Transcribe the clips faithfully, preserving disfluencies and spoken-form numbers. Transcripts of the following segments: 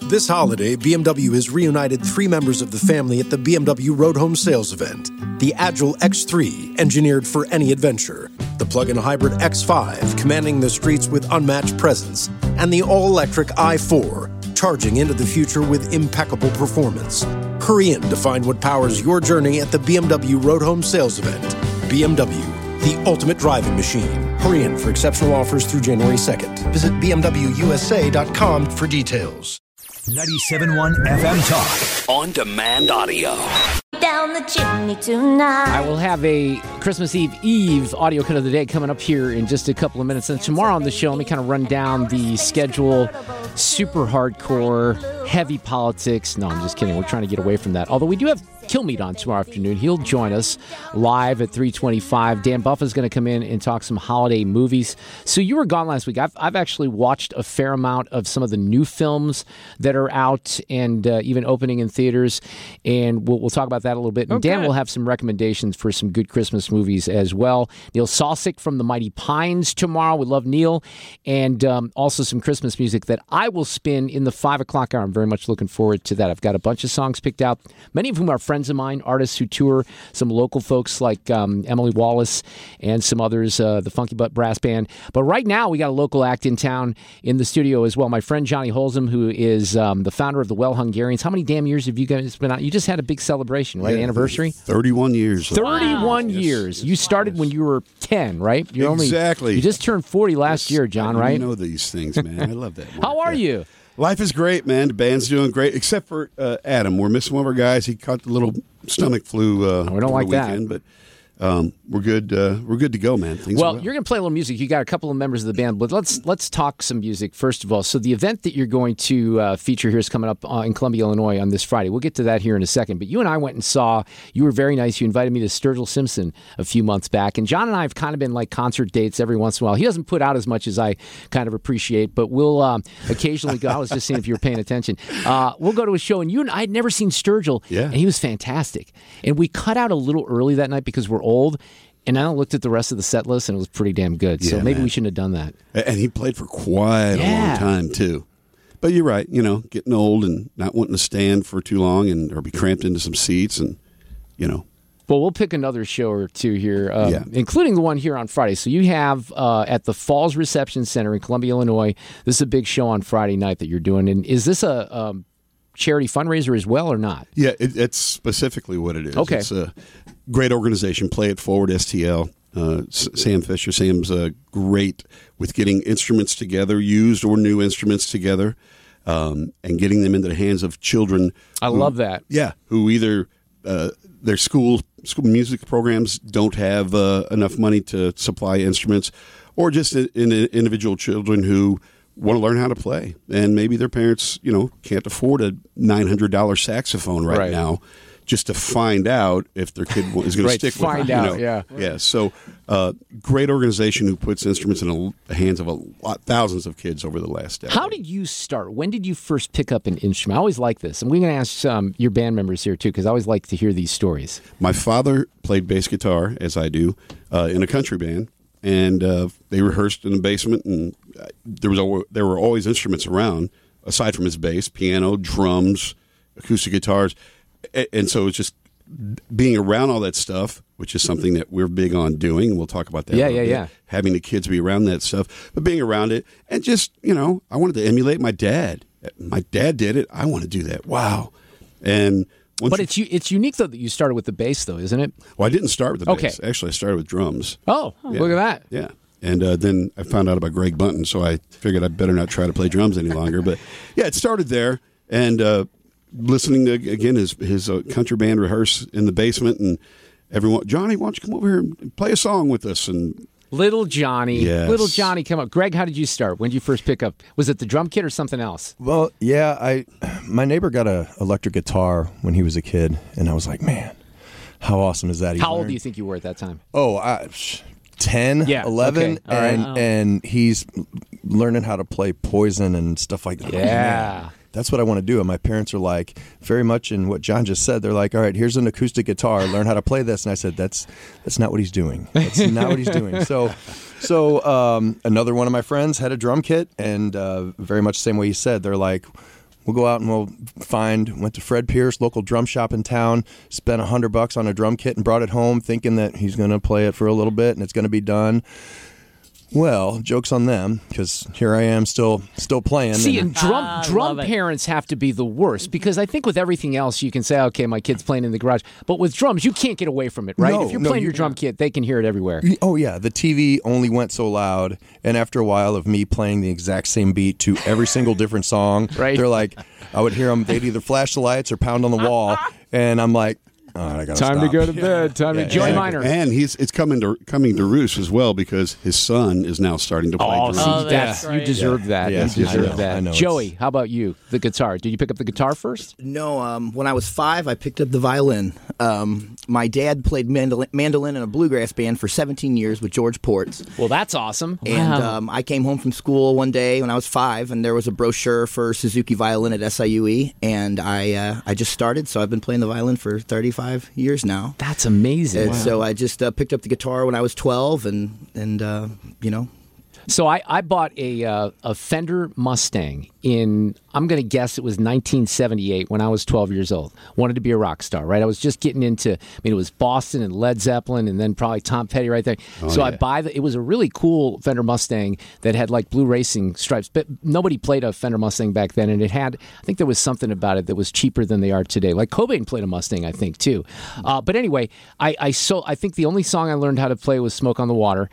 This holiday, B M W has reunited three members of the family at the B M W Road Home Sales event. The Agile X three, engineered for any adventure. The plug-in hybrid X five, commanding the streets with unmatched presence. And the all-electric i four, charging into the future with impeccable performance. Hurry in to find what powers your journey at the B M W Road Home Sales event. B M W, the ultimate driving machine. Hurry in for exceptional offers through January second. Visit b m w u s a dot com for details. ninety-seven point one F M Talk. On demand audio. Down the chimney tonight. I will have a Christmas Eve Eve audio cut of the day coming up here in just a couple of minutes. And tomorrow on the show, let me kind of run down the schedule. Super hardcore, heavy politics. No, I'm just kidding. We're trying to get away from that. Although we do have Kilmeade on tomorrow afternoon. He'll join us live at three twenty-five. Dan Buffa's going to come in and talk some holiday movies. So you were gone last week. I've, I've actually watched a fair amount of some of the new films that are out and uh, even opening in theaters. And we'll, we'll talk about that a little bit. And okay. Dan will have some recommendations for some good Christmas movies as well. Neil Sosik from the Mighty Pines tomorrow. We love Neil. And um, also some Christmas music that I will spin in the five o'clock hour. I'm very much looking forward to that. I've got a bunch of songs picked out, many of whom are friends of mine, artists who tour, some local folks like um, Emily Wallace and some others, uh, the Funky Butt Brass Band. But right now, we got a local act in town in the studio as well. My friend Johnny Holzum, who is um, the founder of the Well Hungarians. How many damn years have you guys been out? You just had a big celebration, right? Yeah, Anniversary? thirty-one years. thirty-one Wow. years. Yes, you yes, started yes. when you were ten, right? You're Exactly. Only, you just turned forty last Yes, year, John, I right? know these things, man. I love that. How are yeah. you? Life is great, man. The band's doing great, except for uh, Adam. We're missing one of our guys. He caught the little stomach flu. Uh, we don't over like the that. weekend, but um, we're good. Uh, we're good to go, man. Things Well, are well, you're going to play a little music. You got a couple of members of the band, but let's let's talk some music first of all. So the event that you're going to uh, feature here is coming up uh, in Columbia, Illinois on this Friday. We'll get to that here in a second. But you and I went and saw. You were very nice. You invited me to Sturgill Simpson a few months back, and John and I have kind of been like concert dates every once in a while. He doesn't put out as much as I kind of appreciate, but we'll um, occasionally go. I was just seeing if you were paying attention. Uh, we'll go to a show, and you and I had never seen Sturgill, Yeah. and he was fantastic. And we cut out a little early that night because we're old. And I looked at the rest of the set list, and it was pretty damn good. So Yeah, maybe man. we shouldn't have done that. and he played for quite a Yeah. long time too. But you're right. You know, getting old and not wanting to stand for too long and or be cramped into some seats, and you know. Well, we'll pick another show or two here, um, Yeah. including the one here on Friday. So you have uh, at the Falls Reception Center in Columbia, Illinois. This is a big show on Friday night that you're doing. And is this a um, charity fundraiser as well or not? Yeah, it, it's specifically what it is. Okay. It's a great organization, Play It Forward, S T L. Uh, S- Sam Fisher. Sam's uh, great with getting instruments together, used or new instruments together, um, and getting them into the hands of children. I who- love that. Yeah, who either uh, their school school music programs don't have uh, enough money to supply instruments, or just in, in individual children who want to learn how to play, and maybe their parents, you know, can't afford a nine hundred dollars saxophone right, Right. now, just to find out if their kid is going Right, to stick find with it. out, you know? yeah. Yeah, so uh, great organization who puts instruments in a, the hands of a lot, thousands of kids over the last decade. How did you start? When did you first pick up an instrument? I always like this. And we're going to ask um, your band members here, too, because I always like to hear these stories. My father played bass guitar, as I do, uh, in a country band, and uh, they rehearsed in the basement, and uh, there was al- there were always instruments around, aside from his bass, piano, drums, acoustic guitars, A- and so it was just being around all that stuff, which is something that we're big on doing, and we'll talk about that. Yeah, a little yeah, bit, yeah. Having the kids be around that stuff, but being around it, and just, you know, I wanted to emulate my dad. My dad did it. I want to do that. Wow. And once But you- it's u- it's unique, though, that you started with the bass, though, isn't it? well, I didn't start with the Okay. bass. Actually, I started with drums. Oh, Yeah. look at that. Yeah. And uh, then I found out about Greg Bunton, so I figured I better not try to play drums any longer. But yeah, it started there, and uh, listening to again his his uh, country band rehearse in the basement, and everyone, Johnny, why don't you come over here and play a song with us? And Little Johnny. Yes. Little Johnny, come up. Greg, how did you start? When did you first pick up? Was it the drum kit or something else? Well, yeah, I my neighbor got a electric guitar when he was a kid, and I was like, man, how awesome is that? He How old learned- do you think you were at that time? Oh, I, ten, Yeah, eleven, okay, all right. and Oh. and he's learning how to play Poison and stuff like that. I'm like, Yeah. man, that's what I want to do. And my parents are like, very much in what John just said. They're like, all right, here's an acoustic guitar. Learn how to play this. And I said, that's that's not what he's doing. That's not what he's doing. So, so um, another one of my friends had a drum kit, and uh, very much the same way he said. They're like, We'll go out and we'll find, went to Fred Pierce, local drum shop in town, spent a hundred bucks on a drum kit and brought it home thinking that he's going to play it for a little bit and it's going to be done. Well, joke's on them, because here I am still still playing. See, and, and drum Ah, drum love it. parents have to be the worst, because I think with everything else you can say, okay, my kid's playing in the garage. But with drums, you can't get away from it, right? No, if you're no, playing you your drum kit, they can hear it everywhere. oh yeah, the T V only went so loud, and after a while of me playing the exact same beat to every single different song, Right. they're like, I would hear them, they'd either flash the lights or pound on the wall, and I'm like, all right, I gotta Time stop. to go to bed. Time Yeah, to Joey yeah. Minor. And he's it's coming to coming to roost as well, because his son is now starting to play Oh, drums. see, Oh, that's, that's you great. deserve that. Yeah, you I deserve know, that. I know, Joey, it's- how about you? The guitar. Did you pick up the guitar first? No, um, when I was five, I picked up the violin. Um, my dad played mandolin, mandolin in a bluegrass band for seventeen years with George Ports. Well, that's awesome. And Wow. um, I came home from school one day when I was five, and there was a brochure for Suzuki violin at S I U E, and I uh, I just started, so I've been playing the violin for thirty-five years now. That's amazing. And so I just uh, picked up the guitar when I was twelve, and and uh, you know. So I, I bought a uh, a Fender Mustang in, I'm going to guess it was nineteen seventy-eight when I was twelve years old. Wanted to be a rock star, right? I was just getting into, I mean, it was Boston and Led Zeppelin and then probably Tom Petty right there. so I yeah. buy the, it was a really cool Fender Mustang that had like blue racing stripes, but nobody played a Fender Mustang back then. And it had, I think there was something about it that was cheaper than they are today. Like Cobain played a Mustang, I think, too. Uh, but anyway, I, I, so, I think the only song I learned how to play was Smoke on the Water.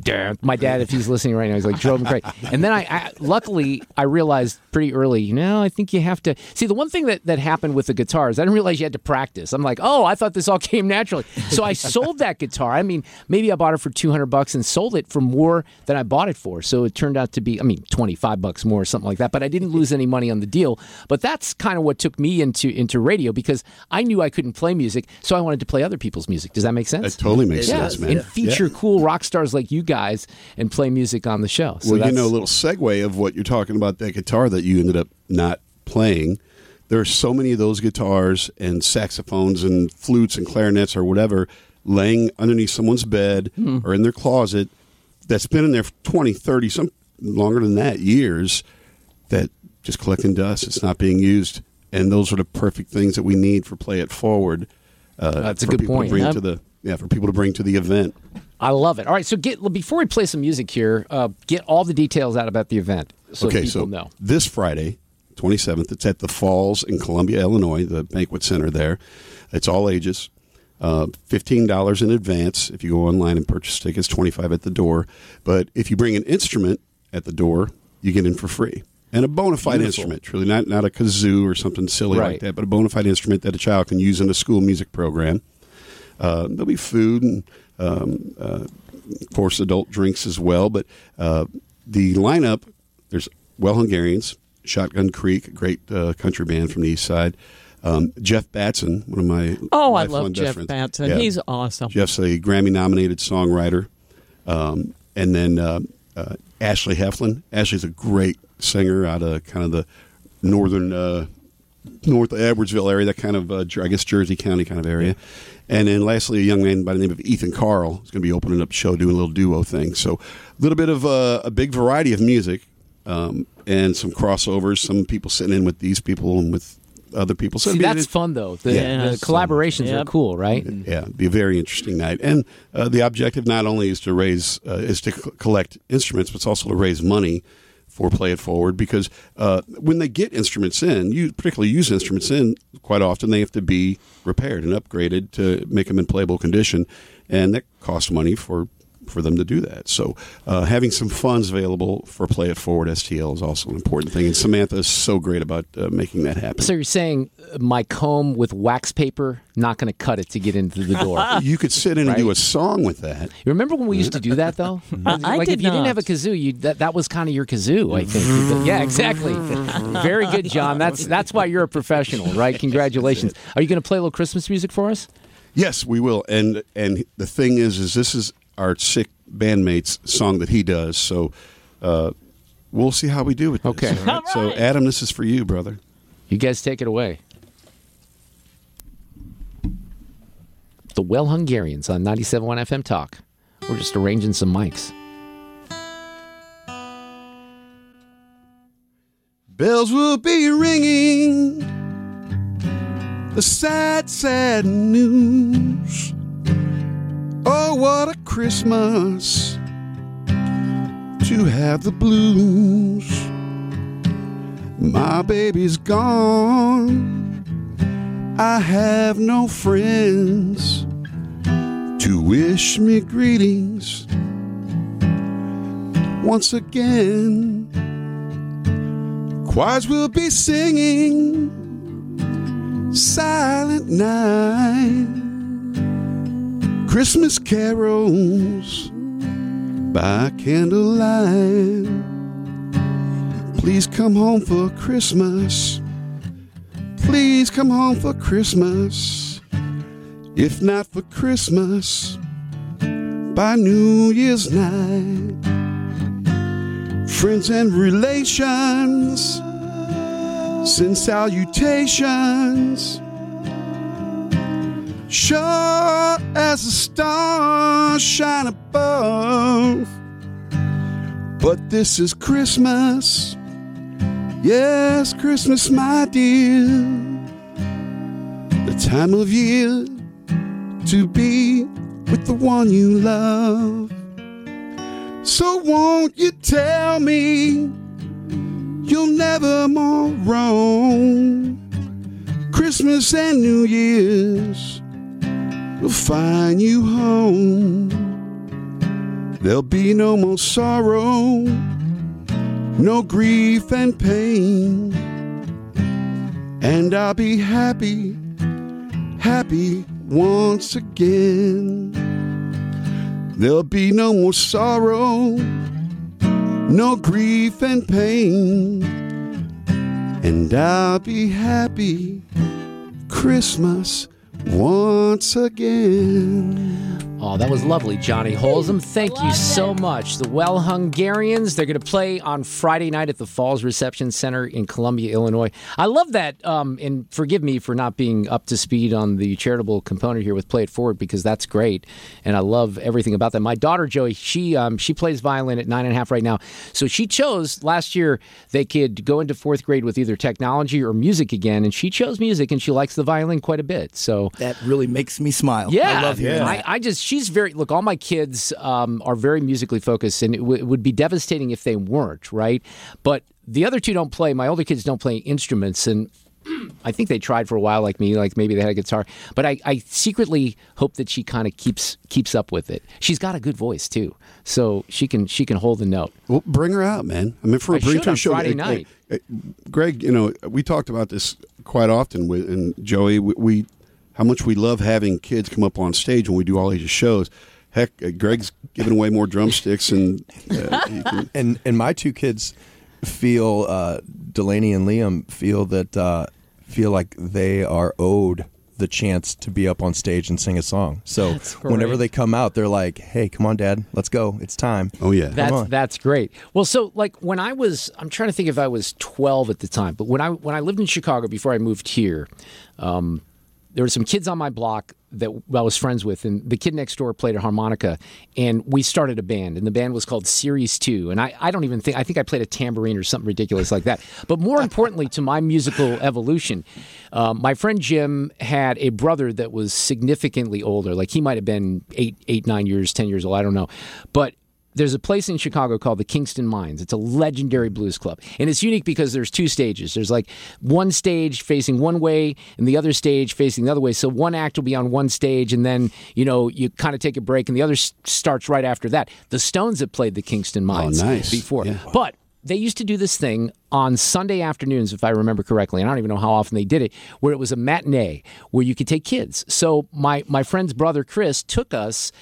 My dad, if he's listening right now, he's like, drove him crazy. And then I, I, luckily, I realized pretty early, you know, I think you have to see the one thing that, that happened with the guitar is I didn't realize you had to practice. I'm like, oh, I thought this all came naturally. So I sold that guitar. I mean, maybe I bought it for two hundred bucks and sold it for more than I bought it for. So it turned out to be, I mean, twenty-five bucks more or something like that. But I didn't lose any money on the deal. But that's kind of what took me into, into radio, because I knew I couldn't play music. So I wanted to play other people's music. Does that make sense? That totally makes yeah, sense, man. and feature Yeah. cool rock stars like you guys and play music on the show. So Well, you that's- know, a little segue of what you're talking about, that guitar that you ended up not playing. There are so many of those guitars and saxophones and flutes and clarinets or whatever laying underneath someone's bed Hmm. or in their closet that's been in there for twenty, thirty, some longer than that years, that just collecting dust. It's not being used. And those are the perfect things that we need for Play It Forward. Uh, That's a for good people point. To bring Yep. to the, yeah, for people to bring to the event. I love it. All right, so get before we play some music here, uh, get all the details out about the event so okay, people so know. this Friday, twenty-seventh, it's at the Falls in Columbia, Illinois, the banquet center there. It's all ages. Uh, fifteen dollars in advance. If you go online and purchase tickets, twenty-five dollars at the door. But if you bring an instrument at the door, you get in for free. And a bona fide Beautiful. instrument, truly, not, not a kazoo or something silly Right. like that, but a bona fide instrument that a child can use in a school music program. Uh, there'll be food and, um, uh, of course, adult drinks as well. But uh, the lineup, there's Well Hungarians, Shotgun Creek, a great uh, country band from the east side. Um, Jeff Batson, one of my Oh, I lifelong love best Jeff friends. Batson. Yeah. He's awesome. Jeff's a Grammy-nominated songwriter. Um, and then uh, uh, Ashley Heflin. Ashley's a great singer out of kind of the northern, uh, north of Edwardsville area, that kind of, uh, I guess, Jersey County kind of area. And then lastly, a young man by the name of Ethan Carl is going to be opening up a show, doing a little duo thing. So a little bit of uh, a big variety of music um, and some crossovers, some people sitting in with these people and with other people. So See, it'd be- that's fun, though. The, Yeah. the collaborations Yep. are cool, right? Yeah, it'd be a very interesting night. And uh, the objective not only is to raise, uh, is to c- collect instruments, but it's also to raise money for Play It Forward, because uh, when they get instruments in, you particularly use instruments in, quite often they have to be repaired and upgraded to make them in playable condition, and that costs money for for them to do that. So uh, having some funds available for Play It Forward S T L is also an important thing, and Samantha is so great about uh, making that happen. So you're saying uh, my comb with wax paper, not going to cut it to get into the door. You could sit in and do a song with that. You remember when we used to do that, though? I like did if you didn't not. have a kazoo, you that, that was kind of your kazoo, I think. Yeah, exactly. Very good, John. That's that's why you're a professional, right? Congratulations. Are you going to play a little Christmas music for us? Yes, we will. And and the thing is, is this is our sick bandmate's song that he does. So uh, we'll see how we do with this. Okay. all right? So Adam, this is for you, brother. You guys take it away. The Well Hungarians on ninety-seven point one F M Talk. We're just arranging some mics. Bells will be ringing the sad, sad news. Oh, what a Christmas to have the blues. My baby's gone. I have no friends to wish me greetings once again. Choirs will be singing Silent Night, Christmas carols by candlelight. Please come home for Christmas. Please come home for Christmas. If not for Christmas, by New Year's night. Friends and relations send salutations. Sure as the stars shine above. But this is Christmas. Yes, Christmas, my dear. The time of year to be with the one you love. So won't you tell me you'll never more roam? Christmas and New Year's will find you home. There'll be no more sorrow, no grief and pain, and I'll be happy, happy once again. There'll be no more sorrow, no grief and pain, and I'll be happy Christmas once again. Oh, that was lovely, Johnny Holzum. Thank you so much. The Well Hungarians, they're going to play on Friday night at the Falls Reception Center in Columbia, Illinois. I love that, um, and forgive me for not being up to speed on the charitable component here with Play It Forward, because that's great, and I love everything about that. My daughter, Joey, she um, she plays violin at nine and a half right now, so she chose last year they could go into fourth grade with either technology or music again, and she chose music, and she likes the violin quite a bit. So that really makes me smile. Yeah, I love hearing yeah. that. I, I just she's very look. All my kids um, are very musically focused, and it, w- it would be devastating if they weren't. Right, but the other two don't play. My older kids don't play instruments, and I think they tried for a while, like me, like maybe they had a guitar. But I, I secretly hope that she kind of keeps keeps up with it. She's got a good voice too, so she can she can hold the note. Well, bring her out, man. I mean, for a I bring should to a on show. Friday Hey, night. hey, Greg, you know, we talked about this quite often with and Joey. We, we how much we love having kids come up on stage when we do all ages shows. Heck, uh, Greg's giving away more drumsticks, and uh, he can, and and my two kids feel uh, Delaney and Liam feel that uh, feel like they are owed the chance to be up on stage and sing a song. So whenever they come out, they're like, "Hey, come on, Dad, let's go. It's time." Oh yeah, that's that's great. Well, so like when I was, I'm trying to think if I was twelve at the time, but when I when I lived in Chicago before I moved here, um, there were some kids on my block that I was friends with, and the kid next door played a harmonica, and we started a band, and the band was called Series two, and I, I don't even think, I think I played a tambourine or something ridiculous like that. But more importantly to my musical evolution, um, my friend Jim had a brother that was significantly older, like he might have been eight, eight, nine years, ten years old, I don't know. But there's a place in Chicago called the Kingston Mines. It's a legendary blues club. And it's unique because there's two stages. There's like one stage facing one way and the other stage facing the other way. So one act will be on one stage, and then, you know, you kind of take a break, and the other s- starts right after that. The Stones have played the Kingston Mines oh, nice. before. Yeah. But they used to do this thing on Sunday afternoons, if I remember correctly, and I don't even know how often they did it, where it was a matinee where you could take kids. So my, my friend's brother, Chris, took us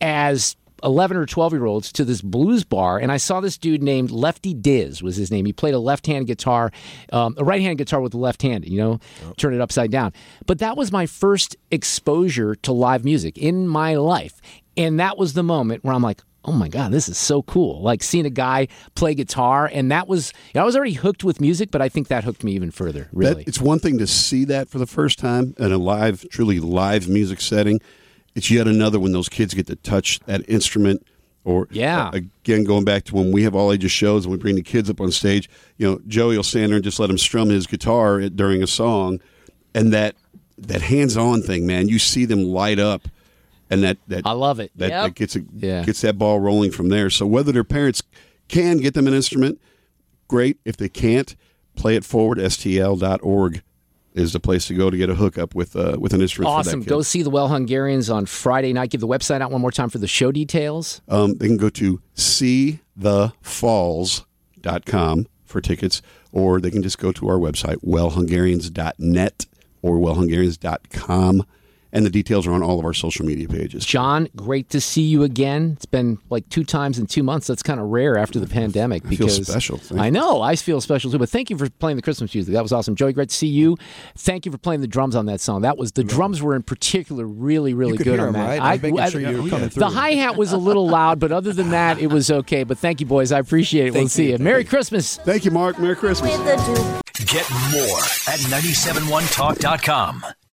as eleven or twelve year olds to this blues bar, and I saw this dude named Lefty Diz was his name. He played a left hand guitar, um, a right hand guitar with the left hand, you know, oh. turn it upside down. But that was my first exposure to live music in my life, and that was the moment where I'm like, oh my God, this is so cool. Like seeing a guy play guitar, and that was, you know, I was already hooked with music, but I think that hooked me even further, really. That, it's one thing to see that for the first time in a live, truly live music setting. It's yet another when those kids get to touch that instrument, or yeah. uh, again, going back to when we have all ages shows and we bring the kids up on stage, you know, Joey will stand there and just let him strum his guitar during a song, and that that hands-on thing, man. You see them light up, and that, that I love it. That, Yep. that gets a, Yeah. gets that ball rolling from there. So whether their parents can get them an instrument, great. If they can't, play it forward. S T L dot org is the place to go to get a hookup with uh, with an instrument. Awesome. For that kid. Go see the Well Hungarians on Friday night. Give the website out one more time for the show details. Um, they can go to see the falls dot com for tickets, or they can just go to our website, well hungarians dot net or well hungarians dot com, and the details are on all of our social media pages. John, great to see you again. It's been like two times in two months. That's kind of rare after the pandemic. I feel because special. Thank I you. know. I feel special too. But thank you for playing the Christmas music. That was awesome. Joey, great to see you. Thank you for playing the drums on that song. That was the drums were in particular really, really You could good hear on 'em, that. right? I was making sure you were coming through. The hi-hat was a little loud, but other than that, it was okay. But thank you, boys. I appreciate it. We'll Thank see you. you. Merry Christmas. Thank you, Mark. Merry Christmas. With the Duke. Get more at nine seven one talk dot com.